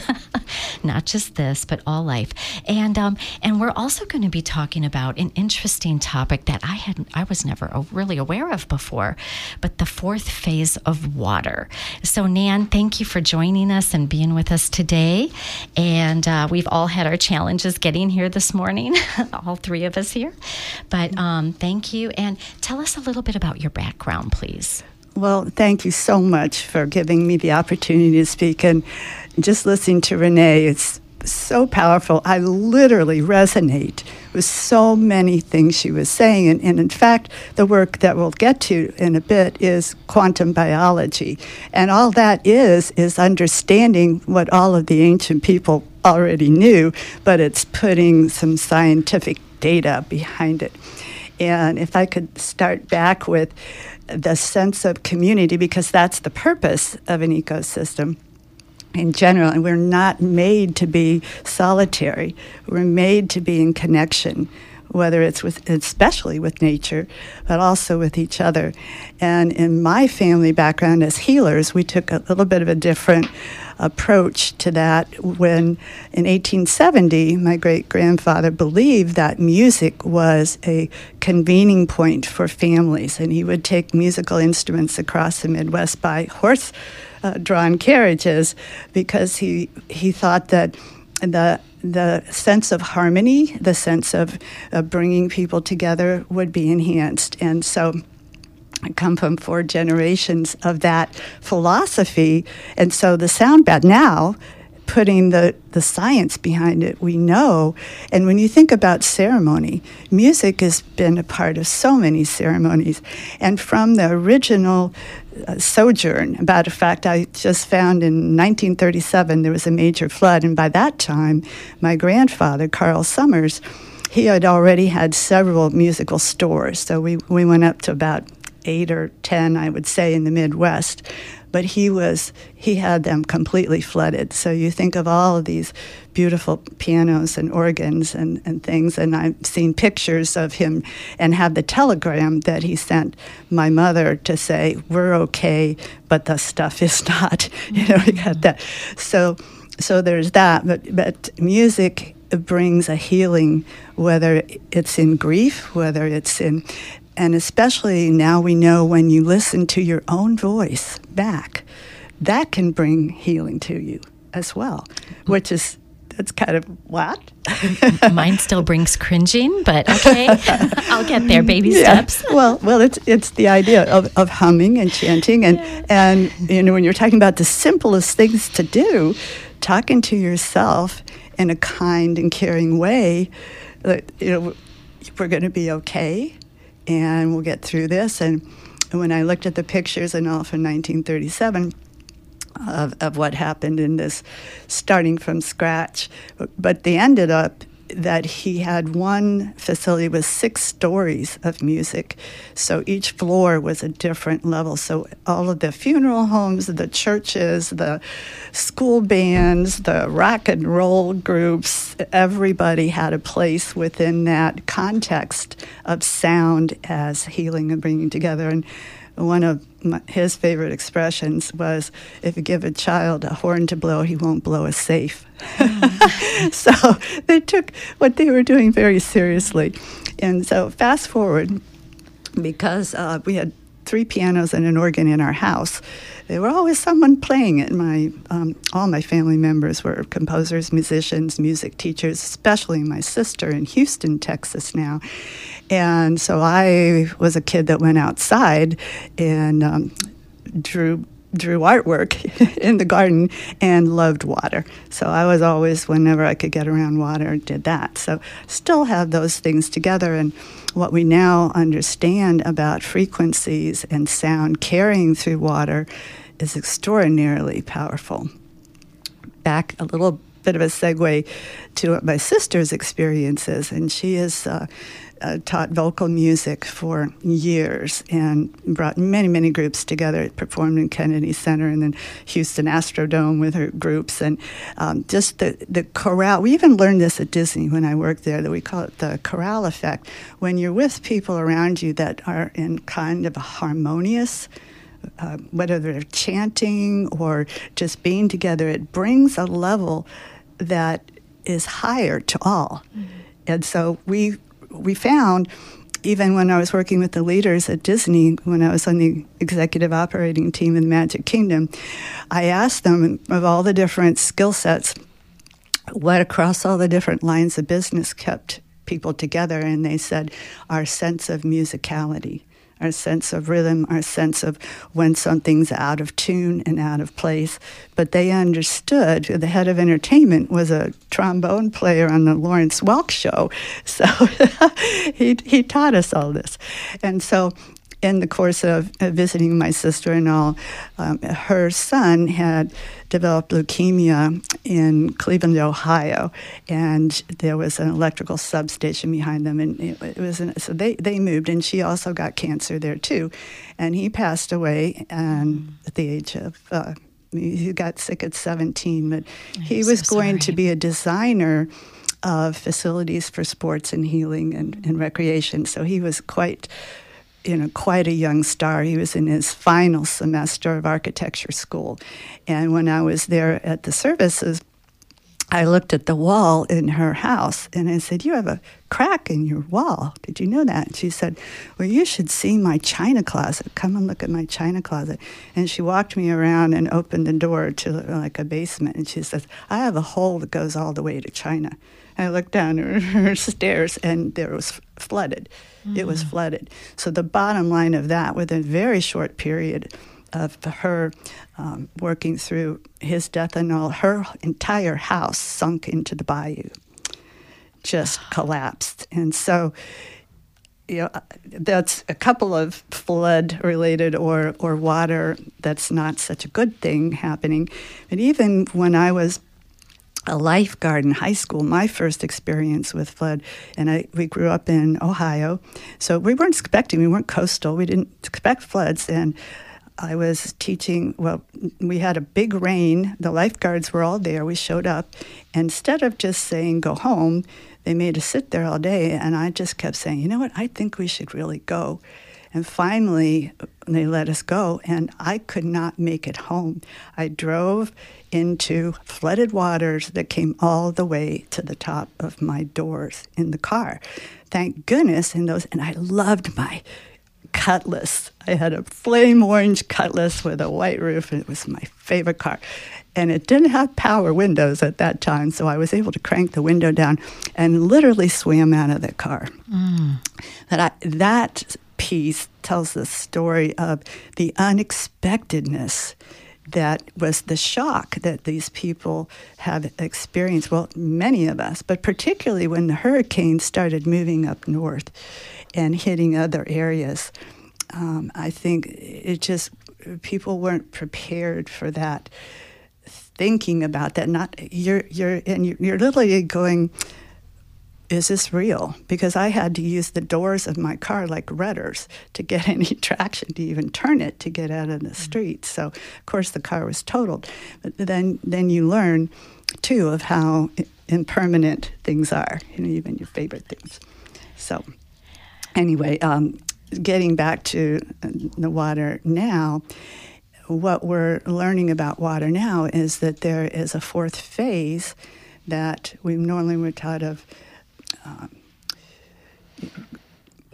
not just this, but all life. And we're also going to be talking about an interesting topic that I was never really aware of before, but the fourth phase of water. So Nan, thank you for joining us and being with us today. And we've all had our challenges getting here this morning, all three of us here. But thank you. And tell us a little bit about your background, please. Well, thank you so much for giving me the opportunity to speak. And just listening to Renee, it's so powerful. I literally resonate with so many things she was saying. And in fact, the work that we'll get to in a bit is quantum biology. And all that is understanding what all of the ancient people already knew, but it's putting some scientific data behind it. And if I could start back with the sense of community, because that's the purpose of an ecosystem in general. And we're not made to be solitary. We're made to be in connection, whether it's especially with nature, but also with each other. And in my family background as healers, we took a little bit of a different approach to that when in 1870 my great-grandfather believed that music was a convening point for families, and he would take musical instruments across the Midwest by horse-drawn carriages because he thought that the sense of harmony, the sense of bringing people together would be enhanced. And so I come from 4 generations of that philosophy. And so the sound bath now, putting the science behind it, we know. And when you think about ceremony, music has been a part of so many ceremonies. And from the original sojourn, matter of fact, I just found in 1937 there was a major flood. And by that time, my grandfather, Carl Summers, he had already had several musical stores. So we went up to about 8 or 10, I would say, in the Midwest. But he had them completely flooded. So you think of all of these beautiful pianos and organs and things, and I've seen pictures of him and have the telegram that he sent my mother to say, we're okay, but the stuff is not. We got that. So there's that. But music brings a healing, whether it's in grief, whether it's in... And especially now we know when you listen to your own voice back, that can bring healing to you as well, which is, it's kind of what? Mine still brings cringing, but okay, I'll get there, baby steps. Well, it's the idea of humming and chanting. And when you're talking about the simplest things to do, talking to yourself in a kind and caring way, we're going to be okay. And we'll get through this. And when I looked at the pictures and all from 1937 of what happened in this, starting from scratch, but they ended up that he had one facility with 6 stories of music. So each floor was a different level. So all of the funeral homes, the churches, the school bands, the rock and roll groups, everybody had a place within that context of sound as healing and bringing together. And one of his favorite expressions was, if you give a child a horn to blow, he won't blow a safe. So they took what they were doing very seriously. And so fast forward, because we had 3 pianos and an organ in our house. There were always someone playing it. All my family members were composers, musicians, music teachers, especially my sister in Houston, Texas now. And so I was a kid that went outside and drew artwork in the garden and loved water. So I was always, whenever I could get around water, did that. So still have those things together. And what we now understand about frequencies and sound carrying through water is extraordinarily powerful. Back a little bit of a segue to what my sister's experience is, and she is taught vocal music for years and brought many, many groups together, performed in Kennedy Center and then Houston Astrodome with her groups. And just the chorale, we even learned this at Disney when I worked there, that we call it the chorale effect. When you're with people around you that are in kind of a harmonious, whether they're chanting or just being together, it brings a level that is higher to all. Mm-hmm. And so we found, even when I was working with the leaders at Disney, when I was on the executive operating team in the Magic Kingdom, I asked them of all the different skill sets, what across all the different lines of business kept people together, and they said our sense of musicality, our sense of rhythm, our sense of when something's out of tune and out of place. But they understood, the head of entertainment was a trombone player on the Lawrence Welk show. So he taught us all this. And so in the course of visiting my sister-in-law, her son had developed leukemia in Cleveland, Ohio, and there was an electrical substation behind them, and it was so they moved, and she also got cancer there too, and he passed away at the age of he got sick at 17, but he was going to be a designer of facilities for sports and healing and recreation, so he was quite a young star. He was in his final semester of architecture school. And when I was there at the services, I looked at the wall in her house, and I said, "You have a crack in your wall. Did you know that?" And she said, "Well, you should see my china closet. Come and look at my china closet." And she walked me around and opened the door to like a basement, and she says, "I have a hole that goes all the way to China." I looked down her stairs, and there was flooded. Mm-hmm. It was flooded. So the bottom line of that, within a very short period of her working through his death and all, her entire house sunk into the bayou, just collapsed. And so, that's a couple of flood-related or water that's not such a good thing happening. But even when I was a lifeguard in high school, my first experience with flood, and we grew up in Ohio, so we weren't coastal, we didn't expect floods, and I was teaching, we had a big rain, the lifeguards were all there, we showed up, and instead of just saying go home, they made us sit there all day, and I just kept saying, you know what, I think we should really go. And finally, they let us go, and I could not make it home. I drove into flooded waters that came all the way to the top of my doors in the car. Thank goodness, and I loved my Cutlass. I had a flame orange Cutlass with a white roof, and it was my favorite car. And it didn't have power windows at that time, so I was able to crank the window down and literally swam out of the car. That piece tells the story of the unexpectedness that was the shock that these people have experienced. Well, many of us, but particularly when the hurricanes started moving up north and hitting other areas. I think people weren't prepared for that, thinking about that. You're literally going, is this real? Because I had to use the doors of my car like rudders to get any traction to even turn it to get out of the street. So, of course, the car was totaled. But then you learn, too, of how impermanent things are, even your favorite things. So, anyway, getting back to the water now, what we're learning about water now is that there is a fourth phase that we normally were taught of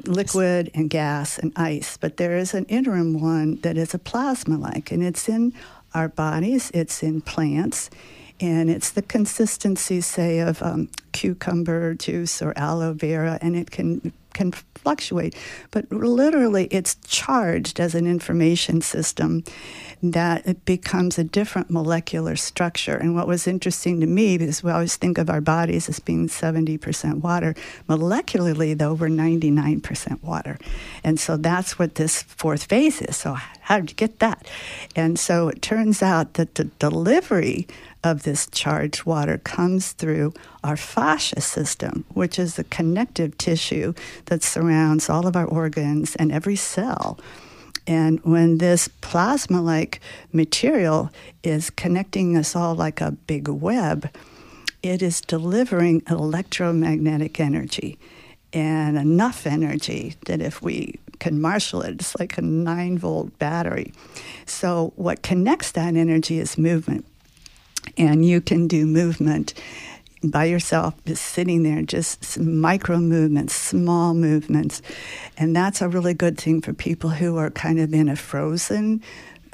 liquid and gas and ice. But there is an interim one that is a plasma-like, and it's in our bodies, it's in plants, and it's the consistency, say, of cucumber juice or aloe vera, and it can fluctuate. But literally, it's charged as an information system that it becomes a different molecular structure. And what was interesting to me, because we always think of our bodies as being 70% water, molecularly, though, we're 99% water. And so that's what this fourth phase is. So how did you get that? And so it turns out that the delivery of this charged water comes through our fascia system, which is the connective tissue that surrounds all of our organs and every cell. And when this plasma-like material is connecting us all like a big web, it is delivering electromagnetic energy, and enough energy that if we can marshal it, it's like a 9-volt battery. So what connects that energy is movement. And you can do movement by yourself, just sitting there, just some micro movements, small movements. And that's a really good thing for people who are kind of in a frozen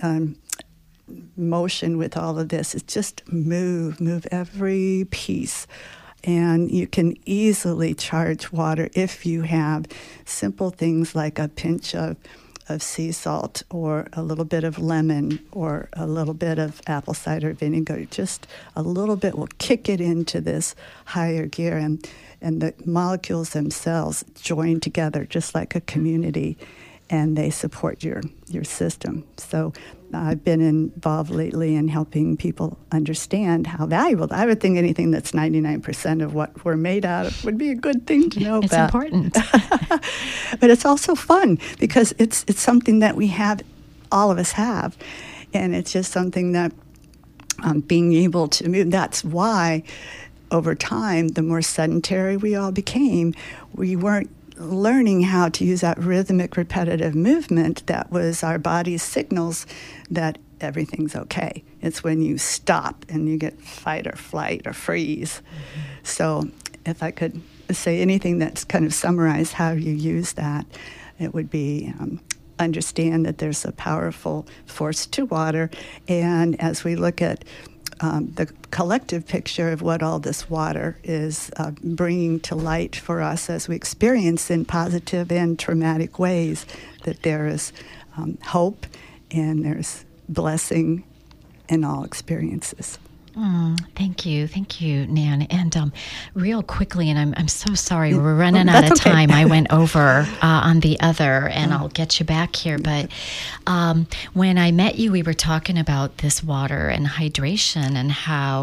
motion with all of this. It's just move every piece. And you can easily charge water if you have simple things like a pinch of sea salt or a little bit of lemon or a little bit of apple cider vinegar. Just a little bit will kick it into this higher gear, and the molecules themselves join together just like a community, and they support your system. So I've been involved lately in helping people understand how valuable. I would think anything that's 99% of what we're made out of would be a good thing to know it's about. It's important. But it's also fun because it's something that we have, all of us have. And it's just something that being able to move, that's why over time, the more sedentary we all became, we weren't learning how to use that rhythmic, repetitive movement that was our body's signals that everything's okay. It's when you stop and you get fight or flight or freeze. Mm-hmm. So if I could say anything that's kind of summarized how you use that, it would be understand that there's a powerful force to water. And as we look at the collective picture of what all this water is bringing to light for us as we experience in positive and traumatic ways, that there is hope and there's blessing in all experiences. Thank you, Nan. And real quickly, and I'm so sorry, we're running out of time. I went over on the other, and I'll get you back here. But when I met you, we were talking about this water and hydration and how,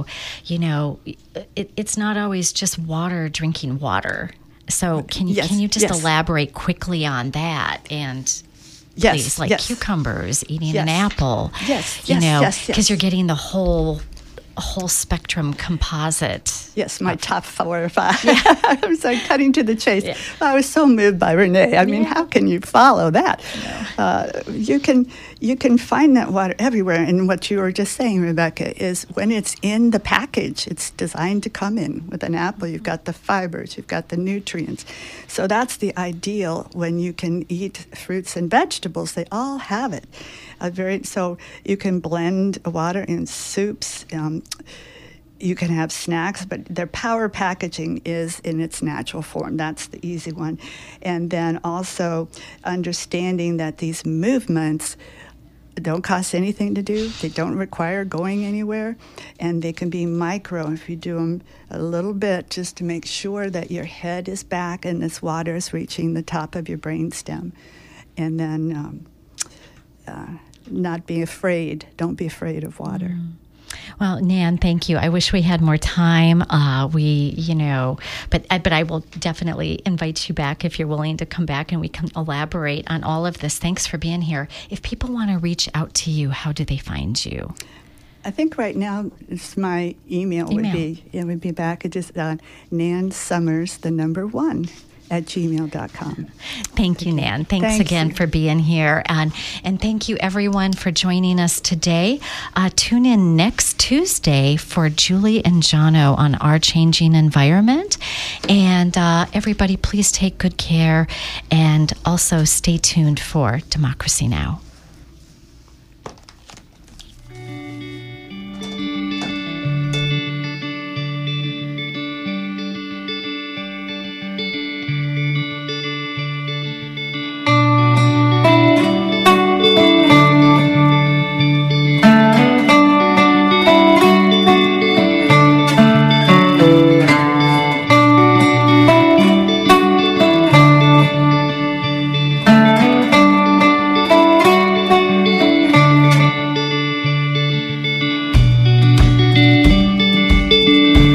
it's not always just water, drinking water. So can you just elaborate quickly on that? And please, cucumbers, eating an apple. Because you're getting the whole spectrum composite. Yes, my top 4 or 5. Yeah. I was like cutting to the chase. Yeah. I was so moved by Renee. I mean, how can you follow that? You can find that water everywhere. And what you were just saying, Rebecca, is when it's in the package, it's designed to come in. With an apple, you've got the fibers, you've got the nutrients. So that's the ideal when you can eat fruits and vegetables. They all have it. So you can blend water in soups. You can have snacks, but their power packaging is in its natural form. That's the easy one. And then also understanding that these movements don't cost anything to do. They don't require going anywhere. And they can be micro if you do them a little bit just to make sure that your head is back and this water is reaching the top of your brainstem. And then not be afraid. Don't be afraid of water. Well, Nan, thank you. I wish we had more time. But I will definitely invite you back if you're willing to come back and we can elaborate on all of this. Thanks for being here. If people want to reach out to you, how do they find you? I think right now it's my email. would be back at just Nan Summers, the number 1 juliann@gmail.com. Thank you, Nan. Thanks again for being here. And thank you, everyone, for joining us today. Tune in next Tuesday for Julie and Jono on Our Changing Environment. And everybody, please take good care. And also stay tuned for Democracy Now!